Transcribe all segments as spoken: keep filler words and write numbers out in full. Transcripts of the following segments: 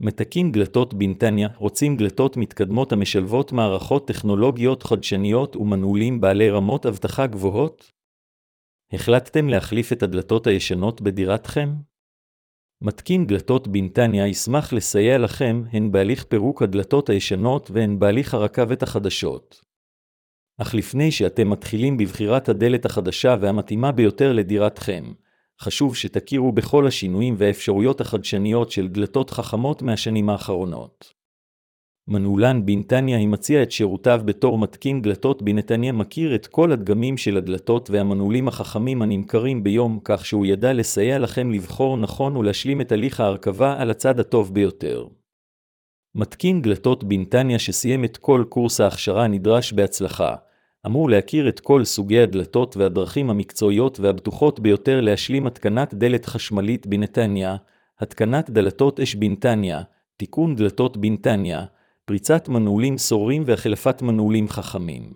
מתקין דלתות בנתניה רוצים דלתות מתקדמות המשלבות מערכות טכנולוגיות חדשניות ומנעולים בעלי רמות אבטחה גבוהות? החלטתם להחליף את הדלתות הישנות בדירתכם? מתקין דלתות בנתניה ישמח לסייע לכם הן בהליך פירוק הדלתות הישנות והן בהליך הרכבת החדשות. אך לפני שאתם מתחילים בבחירת הדלת החדשה והמתאימה ביותר לדירתכם, חשוב שתכירו בכל השינויים והאפשרויות החדשניות של דלתות חכמות מהשנים האחרונות. מנעולן בנתניה היא מציע את שירותיו בתור מתקין דלתות בנתניה מכיר את כל הדגמים של הדלתות והמנעולים החכמים הנמכרים ביום כך שהוא ידע לסייע לכם לבחור נכון ולהשלים את הליך ההרכבה על הצד הטוב ביותר. מתקין דלתות בנתניה שסיים את כל קורס ההכשרה נדרש בהצלחה, אמור להכיר את כל סוגי הדלתות והדרכים המקצועיות והבטוחות ביותר להשלים התקנת דלת חשמלית בנתניה, התקנת דלתות אש בנתניה, תיקון דלתות בנתניה, פריצת מנעולים סורים והחלפת מנעולים חכמים.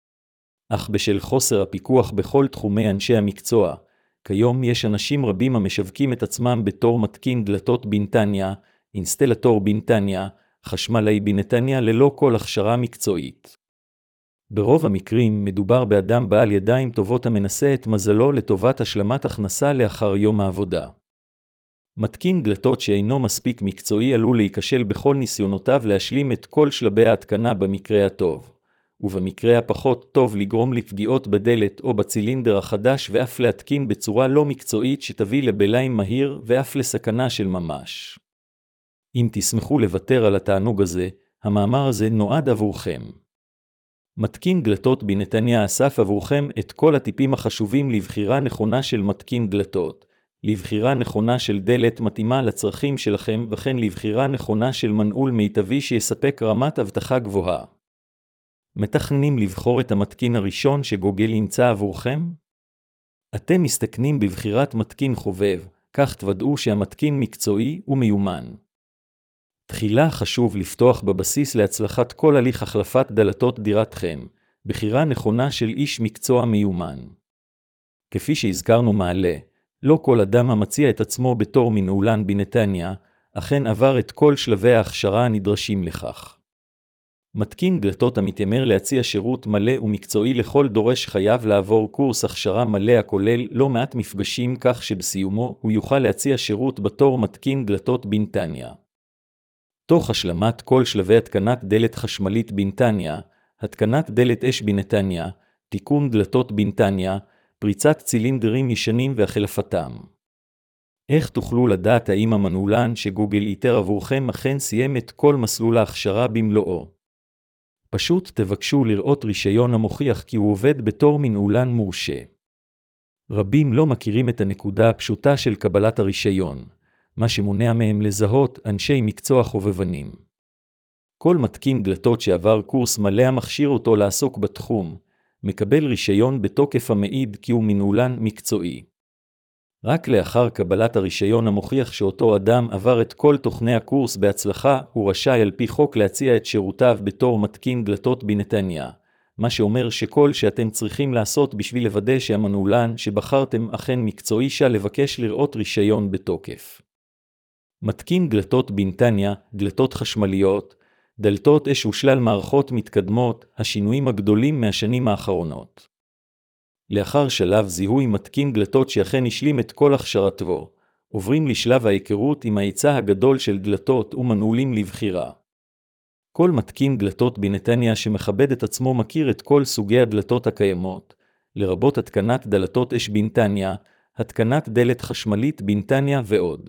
אך בשל חוסר הפיקוח בכל תחומי אנשי המקצוע, כיום יש אנשים רבים המשווקים את עצמם בתור מתקין דלתות בנתניה, אינסטלטור בנתניה, חשמלאי בנתניה ללא כל הכשרה מקצועית. ברוב המקרים מדובר באדם בעל ידיים טובות המנסה את מזלו לטובת השלמת הכנסה לאחר יום העבודה. מתקין דלתות שאינו מספיק מקצועי עלול להיכשל בכל ניסיונותיו להשלים את כל שלבי ההתקנה במקרה הטוב, ובמקרה הפחות טוב לגרום לפגיעות בדלת או בצילינדר החדש ואף להתקין בצורה לא מקצועית שתביא לבליים מהיר ואף לסכנה של ממש. אם תשמחו לוותר על התענוג הזה, המאמר הזה נועד עבורכם. מתקין דלתות בנתניה אסף עבורכם את כל הטיפים החשובים לבחירה נכונה של מתקין דלתות, לבחירה נכונה של דלת מתאימה לצרכים שלכם וכן לבחירה נכונה של מנעול מיטבי שיספק רמת אבטחה גבוהה. מתכננים לבחור את המתקין הראשון שגוגל ימצא עבורכם? אתם מסתכנים בבחירת מתקין חובב, כך תוודאו שהמתקין מקצועי ומיומן. תחילה חשוב לפתוח בבסיס להצלחת כל הליך החלפת דלתות דירתכם, בחירה נכונה של איש מקצוע מיומן. כפי שהזכרנו מעלה, לא כל אדם המציע את עצמו בתור מנעולן בנתניה, אכן עבר את כל שלבי ההכשרה הנדרשים לכך. מתקין דלתות המתיימר להציע שירות מלא ומקצועי לכל דורש חייב לעבור קורס הכשרה מלא הכולל לא מעט מפגשים כך שבסיומו הוא יוכל להציע שירות בתור מתקין דלתות בנתניה. תוך השלמת כל שלבי התקנת דלת חשמלית בנתניה, התקנת דלת אש בנתניה, תיקון דלתות בנתניה, פריצת צילינדרים ישנים והחלפתם. איך תוכלו לדעת האם המנעולן שגוגל איתר עבורכם אכן סיים את כל מסלול ההכשרה במלואו? פשוט תבקשו לראות רישיון המוכיח כי הוא עובד בתור מנעולן מורשה. רבים לא מכירים את הנקודה הפשוטה של קבלת הרישיון, מה שמונע מהם לזהות אנשי מקצוע חובבנים. כל מתקין דלתות שעבר קורס מלא המכשיר אותו לעסוק בתחום, מקבל רישיון בתוקף המעיד כי הוא מנעולן מקצועי. רק לאחר קבלת הרישיון המוכיח שאותו אדם עבר את כל תוכני הקורס בהצלחה, הוא רשאי על פי חוק להציע את שירותיו בתור מתקין דלתות בנתניה, מה שאומר שכל שאתם צריכים לעשות בשביל לוודא שהמנעולן שבחרתם אכן מקצועי שלה לבקש לראות רישיון בתוקף. מתקין דלתות בנתניה, דלתות חשמליות, דלתות אש ושלל מערכות מתקדמות, השינויים הגדולים מהשנים האחרונות. לאחר שלב זיהוי מתקין דלתות שאכן השלים את כל הכשרתו, עוברים לשלב ההיכרות עם ההיצע הגדול של דלתות ומנעולים לבחירה. כל מתקין דלתות בנתניה שמכבד את עצמו מכיר את כל סוגי הדלתות הקיימות, לרבות התקנת דלתות אש בנתניה, התקנת דלת חשמלית בנתניה ועוד.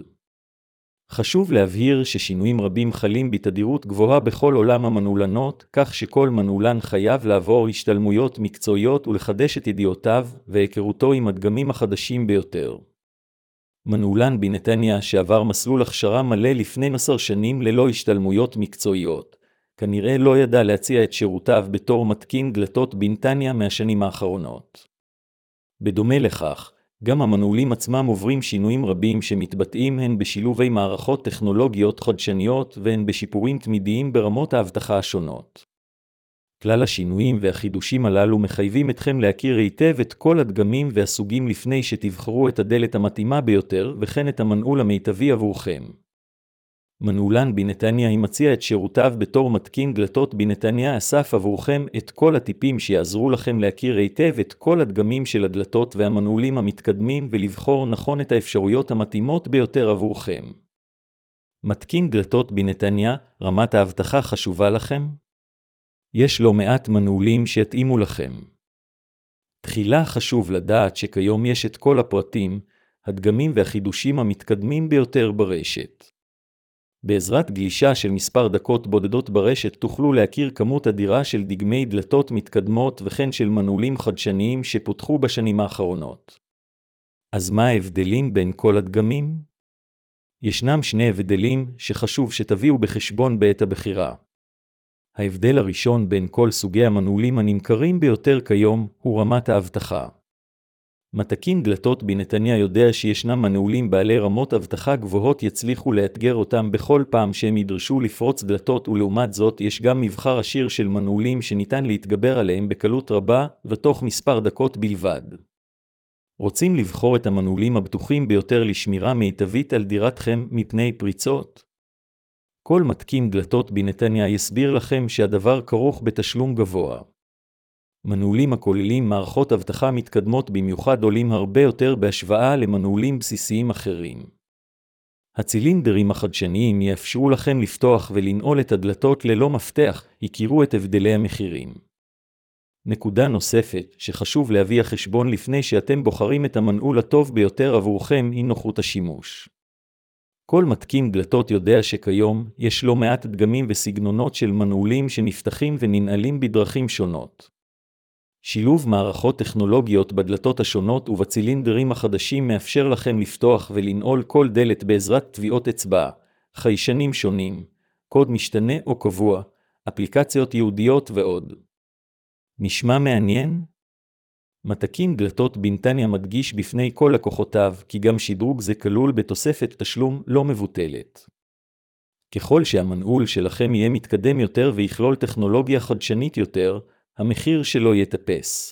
חשוב להבהיר ששינויים רבים חלים בתדירות גבוהה בכל עולם המנעולנות, כך שכל מנעולן חייב לעבור השתלמויות מקצועיות ולחדש את ידיעותיו והיכרותו עם הדגמים החדשים ביותר. מנעולן בנתניה שעבר מסלול הכשרה מלא לפני עשר שנים ללא השתלמויות מקצועיות, כנראה לא ידע להציע את שירותיו בתור מתקין דלתות בנתניה מהשנים האחרונות. בדומה לכך, גם המנעולים עצמם עוברים שינויים רבים שמתבטאים הן בשילובי מערכות טכנולוגיות חדשניות והן בשיפורים תמידיים ברמות האבטחה השונות. כלל השינויים והחידושים הללו מחייבים אתכם להכיר היטב את כל הדגמים והסוגים לפני שתבחרו את הדלת המתאימה ביותר וכן את המנעול המיטבי עבורכם. מנעולן בנתניה מציע את שירותיו בתור מתקין דלתות. בנתניה אסף עבורכם את כל הטיפים שיעזרו לכם להכיר היטב את כל הדגמים של הדלתות והמנעולים המתקדמים ולבחור נכון את האפשרויות המתאימות ביותר עבורכם. מתקין דלתות בנתניה, רמת האבטחה חשובה לכם? יש לא מעט מנעולים שיתאימו לכם. תחילה חשוב לדעת שכיום יש את כל הפרטים, הדגמים והחידושים המתקדמים ביותר ברשת. בעזרת גלישה של מספר דקות בודדות ברשת תוכלו להכיר כמות אדירה של דגמי דלתות מתקדמות וכן של מנעולים חדשניים שפותחו בשנים האחרונות. אז מה ההבדלים בין כל הדגמים? ישנם שני הבדלים שחשוב שתביאו בחשבון בעת הבחירה. ההבדל הראשון בין כל סוגי המנעולים הנמכרים ביותר כיום הוא רמת האבטחה. מתקין דלתות בנתניה יודע שישנם מנעולים בעלי רמות אבטחה גבוהות יצליחו לאתגר אותם בכל פעם שהם ידרשו לפרוץ דלתות, ולעומת זאת יש גם מבחר עשיר של מנעולים שניתן להתגבר עליהם בקלות רבה ותוך מספר דקות בלבד. רוצים לבחור את המנעולים הבטוחים ביותר לשמירה מיטבית על דירתכם מפני פריצות? כל מתקין דלתות בנתניה יסביר לכם שהדבר כרוך בתשלום גבוה. מנעולים הכוללים מערכות אבטחה מתקדמות במיוחד עולים הרבה יותר בהשוואה למנעולים בסיסיים אחרים. הצילינדרים החדשניים יאפשרו לכם לפתוח ולנעול את הדלתות ללא מפתח, הכירו את הבדלי המחירים. נקודה נוספת שחשוב להביא החשבון לפני שאתם בוחרים את המנעול הטוב ביותר עבורכם היא נוחות השימוש. כל מתקין דלתות יודע שכיום יש לא מעט דגמים וסגנונות של מנעולים שנפתחים וננעלים בדרכים שונות. שילוב מערכות טכנולוגיות בדלתות השונות ובצילינדרים החדשים מאפשר לכם לפתוח ולנעול כל דלת בעזרת טביעות אצבע, חיישנים שונים, קוד משתנה או קבוע, אפליקציות ייעודיות ועוד. נשמע מעניין? מתקין דלתות בנתניה מדגיש בפני כל לקוחותיו כי גם שדרוג זה כלול בתוספת תשלום לא מבוטלת. ככל שהמנעול שלכם יהיה מתקדם יותר ויכלול טכנולוגיה חדשנית יותר, המחיר שלו יטפס.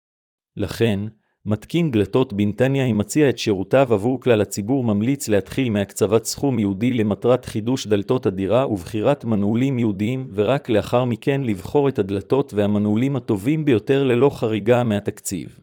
לכן, מתקין דלתות בנתניה מציע את שירותיו עבור כלל הציבור. ממליץ להתחיל מהקצבת סכום ייעודי למטרת חידוש דלתות הדירה ובחירת מנעולים ייעודיים, ורק לאחר מכן לבחור את הדלתות והמנעולים הטובים ביותר ללא חריגה מהתקציב.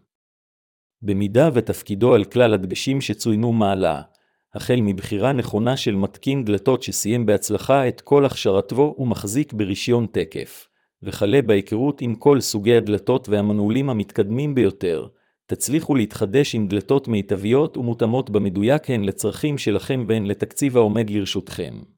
במידה ותפקידו על כלל הדגשים שצוינו מעלה, החל מבחירה נכונה של מתקין דלתות שסיים בהצלחה את כל הכשרתו ומחזיק ברישיון תקף, וכלה בהיכרות עם כל סוגי הדלתות והמנעולים המתקדמים ביותר, תצליחו להתחדש עם דלתות מיטביות ומותאמות במדויק הן לצרכים שלכם והן לתקציב העומד לרשותכם.